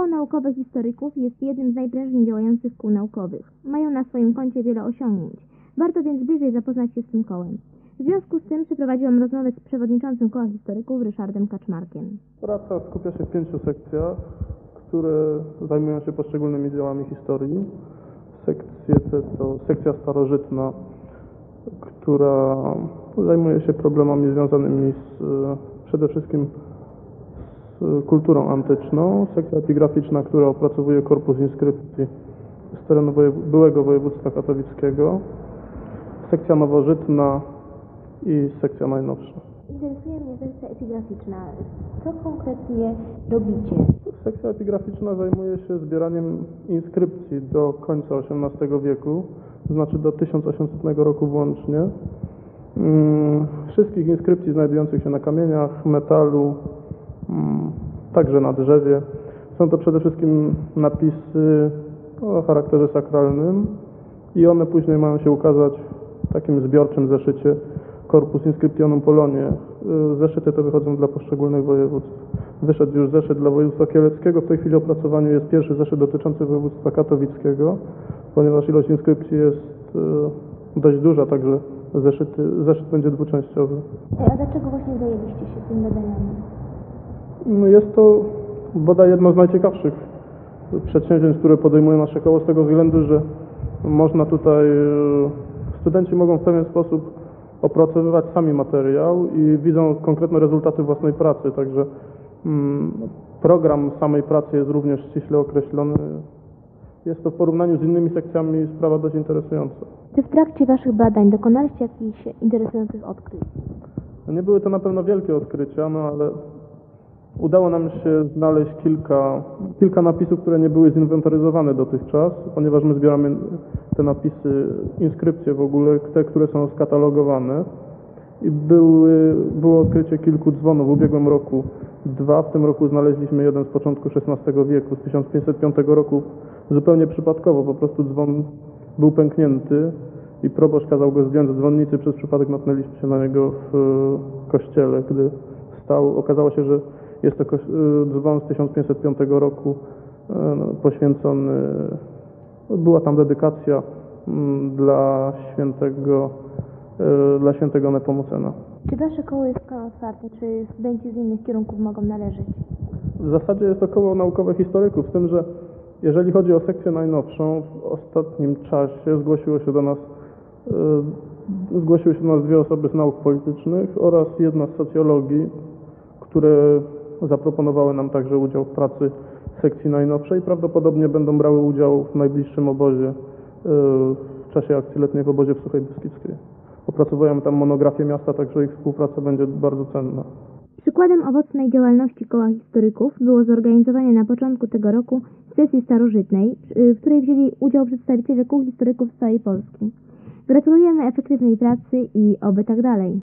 Koło Naukowe Historyków jest jednym z najprężniej działających kół naukowych. Mają na swoim koncie wiele osiągnięć. Warto więc bliżej zapoznać się z tym kołem. W związku z tym przeprowadziłam rozmowę z przewodniczącym Koła Historyków Ryszardem Kaczmarkiem. Praca skupia się w 5 sekcjach, które zajmują się poszczególnymi działami historii. Sekcje te to sekcja starożytna, która zajmuje się problemami związanymi przede wszystkim z kulturą antyczną. Sekcja epigraficzna, która opracowuje korpus inskrypcji z terenu byłego województwa katowickiego. Sekcja nowożytna i sekcja najnowsza. Interesuje mnie sekcja epigraficzna. Co konkretnie robicie? Sekcja epigraficzna zajmuje się zbieraniem inskrypcji do końca XVIII wieku, to znaczy do 1800 roku włącznie. Wszystkich inskrypcji znajdujących się na kamieniach, metalu, także na drzewie. Są to przede wszystkim napisy o charakterze sakralnym i one później mają się ukazać w takim zbiorczym zeszycie Corpus Inscriptionum Poloniae. Zeszyty te wychodzą dla poszczególnych województw. Wyszedł już zeszyt dla województwa kieleckiego. W tej chwili w opracowaniu jest pierwszy zeszyt dotyczący województwa katowickiego, ponieważ ilość inskrypcji jest dość duża, także zeszyt będzie dwuczęściowy. A dlaczego właśnie zajęliście się tym badaniami? Jest to bodaj jedno z najciekawszych przedsięwzięć, które podejmuje nasze koło, z tego względu, że można tutaj, studenci mogą w pewien sposób opracowywać sami materiał i widzą konkretne rezultaty własnej pracy, także program samej pracy jest również ściśle określony. Jest to w porównaniu z innymi sekcjami sprawa dość interesująca. Czy w trakcie Waszych badań dokonaliście jakichś interesujących odkryć? Nie były to na pewno wielkie odkrycia, ale udało nam się znaleźć kilka napisów, które nie były zinwentaryzowane dotychczas, ponieważ my zbieramy te napisy, inskrypcje w ogóle, te, które są skatalogowane. I było odkrycie kilku dzwonów w ubiegłym roku. 2, w tym roku znaleźliśmy jeden z początku XVI wieku, z 1505 roku, zupełnie przypadkowo, po prostu dzwon był pęknięty i proboszcz kazał go zdjąć z dzwonnicy, przez przypadek natknęliśmy się na niego w kościele, gdy stał. Okazało się, że jest to dzwon z 1505 roku poświęcony, była tam dedykacja dla świętego Nepomucena. Czy Wasze koło jest koło otwarte, czy studenci z innych kierunków mogą należeć? W zasadzie jest to koło naukowe historyków, z tym, że jeżeli chodzi o sekcję najnowszą, w ostatnim czasie zgłosiły się do nas 2 osoby z nauk politycznych oraz jedna z socjologii, które zaproponowały nam także udział w pracy sekcji najnowszej. Prawdopodobnie będą brały udział w najbliższym obozie, w czasie akcji letniej w obozie w Suchej Beskidzkiej. Opracowujemy tam monografię miasta, także ich współpraca będzie bardzo cenna. Przykładem owocnej działalności Koła Historyków było zorganizowanie na początku tego roku sesji starożytnej, w której wzięli udział przedstawiciele kół historyków z całej Polski. Gratulujemy efektywnej pracy i oby tak dalej.